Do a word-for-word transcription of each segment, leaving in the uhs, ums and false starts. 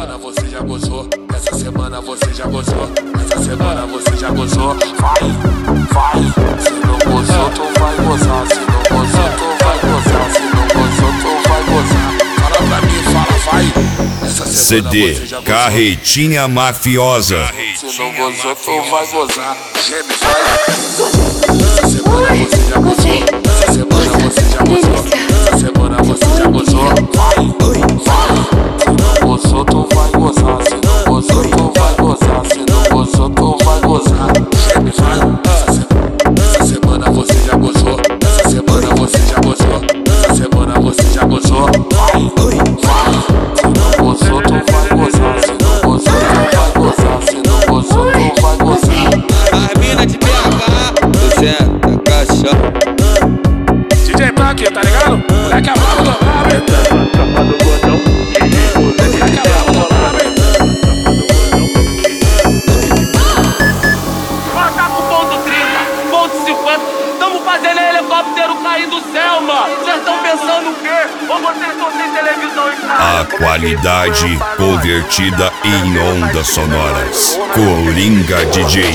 semana você já gozou, essa semana você já gozou, essa semana você já gozou. Vai, vai, se não gozou tu vai gozar, se não gozou tu vai gozar, se não gozou tu vai gozar. Fala pra mim, fala, vai. Essa semana C D você já gozou. Carretinha Mafiosa. Se não gozou tu vai gozar. Geme, vai. Essa semana você já gozou, essa semana você já gozou, essa semana você já gozou. Vai, vai. Se não gozou tu vai gozar, se não gozou tu vai gozar, se não gozou tu vai gozar. Geme, vai. Essa semana, essa semana você já gozou, essa semana você já gozou, essa semana você já gozou. Vai, vai. Se não gozou tu vai gozar, se não gozou tu vai gozar, se não gozou tu vai gozar. A mina de B H, Zé da Caixa. D J Black, tá ligado? Moleque é brabo do brabo, hein? Moleque é brabo do brabo, hein? Bota pro ponto trinta, ponto cinquenta. Tamo fazendo helicóptero cair do céu, mano. Vocês tão pensando o quê? Ou vocês não têm televisão em casa? A qualidade convertida em ondas sonoras. Coringa D J.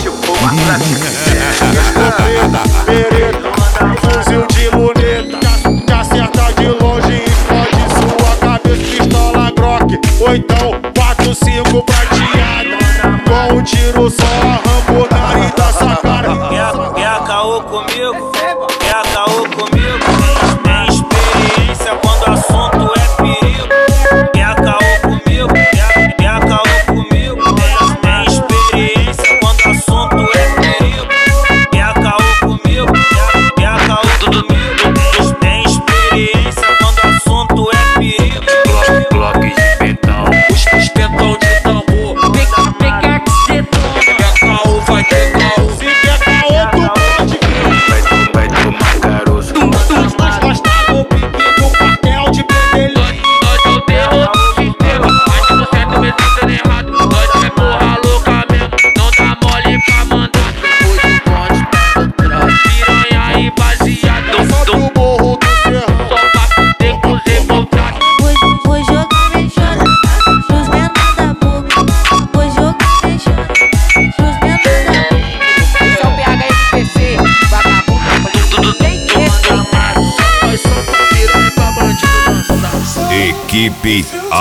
Fuzil de luneta, que acerta de longe e explode sua cabeça. Pistola Glock, ou então quatro cinco prateada, com um tiro só arrancou o nariz da sacada. Quer, quer caô comigo? Quer caô comigo? Tem experiência quando o assunto é perigo. Quer caô comigo? Quer, quer caô comigo? Tem, tem experiência quando o assunto é perigo. Quer caô comigo? Quer, quer caô comigo? Tem experiência quando o assunto é perigo. Bloco de betão, os petão de tambor. Vem cá, vem cá que cê toma. Quer caô, vai ter caô. Se quer caô, tu pode vir. Vai, tu, vai tomar caroço. Nós gostamos do pique do quartel de Pedelinho. Nós não temos o sistema, mas se você também tá sendo errado. Nós é porra louca mesmo, não dá mole pra mandar. Depois do bonde pra trás, piranha e baseado. Só do morro do Cerrão. Só pra fuder com os revoltados. Vou jogar mexona pros menores da boca. Vou jogar mexona pros menores da boca. Esse é o P H S P C, vagabundo, tudo tem esse. Nós somos piranha pra bandido dançar. Equipe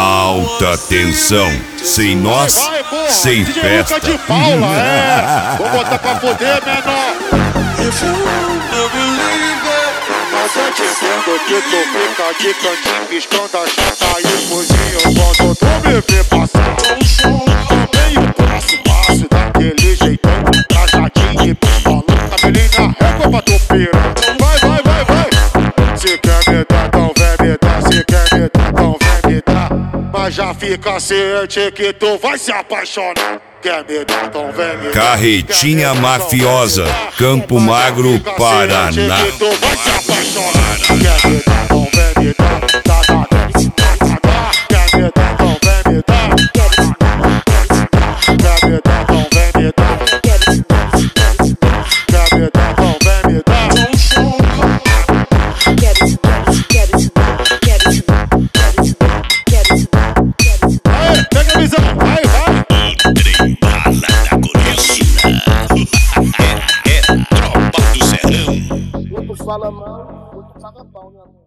Alta Tensão. Sem nós, Vai, porra. sem D J festa. Luca de Paula, é. Vou botar pra poder, menor. If you don't believe it, mas eu dizendo que tu fica de cantinho, piscando a chata e cozinho. Quando tu me vê passar um som, também o passo, passo daquele jeitão, trajadinho e pistolão, cabelinho na régua pra tu pirar. Vai, vai, vai, vai. Se quer me dar, então vem me dar. Se quer me dar, então vem me dar. Mas já fica ciente que tu vai se apaixonar. Quer me dar, então vem me dar. Carretinha Mafiosa, Campo Magro, Paraná. Que tu vai se apaixonar. Quer me dar, então vem me dar. Tá, tá, tá, tá, tá. Quer me dar, então vem me dar. Quer me dar, então vem me dar. Quer me dar, então vem me dar. Aê, pega a visão, vai, vai. Trem bala da colina. É, é tropa do serrão. Outro fala mal, outro paga pau, né, amor?